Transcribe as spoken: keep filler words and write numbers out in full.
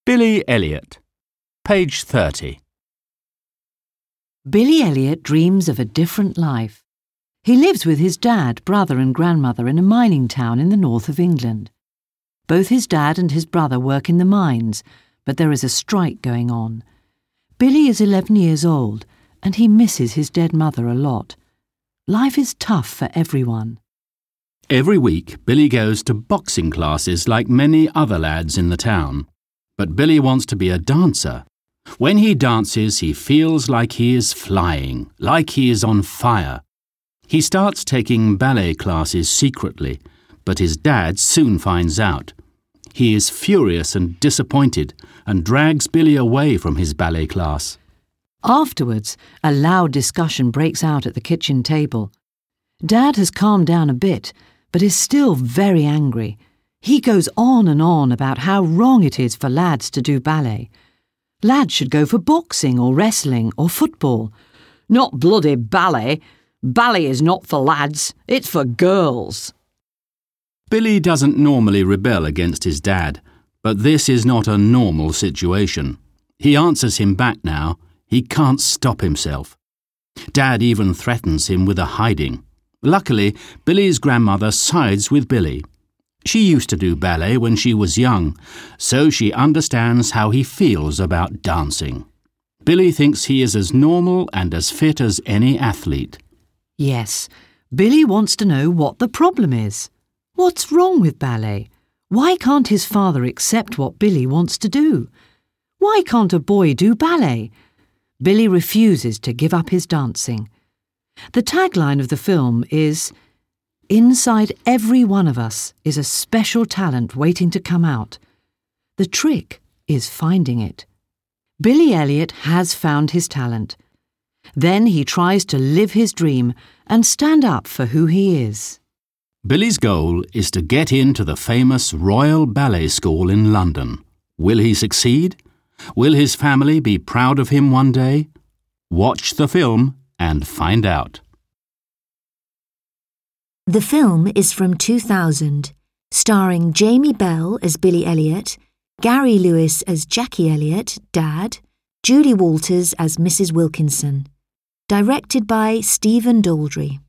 Billy Elliot, page thirty. Billy Elliot dreams of a different life. He lives with his dad, brother and grandmother in a mining town in the north of England. Both his dad and his brother work in the mines, but there is a strike going on. Billy is eleven years old and he misses his dead mother a lot. Life is tough for everyone. Every week, Billy goes to boxing classes like many other lads in the town. But Billy wants to be a dancer. When he dances, he feels like he is flying, like he is on fire. He starts taking ballet classes secretly, but his dad soon finds out. He is furious and disappointed and drags Billy away from his ballet class. Afterwards, a loud discussion breaks out at the kitchen table. Dad has calmed down a bit, but is still very angry. He goes on and on about how wrong it is for lads to do ballet. Lads should go for boxing or wrestling or football. Not bloody ballet. Ballet is not for lads, it's for girls. Billy doesn't normally rebel against his dad, but this is not a normal situation. He answers him back now. He can't stop himself. Dad even threatens him with a hiding. Luckily, Billy's grandmother sides with Billy. She used to do ballet when she was young, so she understands how he feels about dancing. Billy thinks he is as normal and as fit as any athlete. Yes, Billy wants to know what the problem is. What's wrong with ballet? Why can't his father accept what Billy wants to do? Why can't a boy do ballet? Billy refuses to give up his dancing. The tagline of the film is, "Inside every one of us is a special talent waiting to come out. The trick is finding it." Billy Elliot has found his talent. Then he tries to live his dream and stand up for who he is. Billy's goal is to get into the famous Royal Ballet School in London. Will he succeed? Will his family be proud of him one day? Watch the film and find out. The film is from two thousand, starring Jamie Bell as Billy Elliot, Gary Lewis as Jackie Elliot, Dad, Julie Walters as Missus Wilkinson. Directed by Stephen Daldry.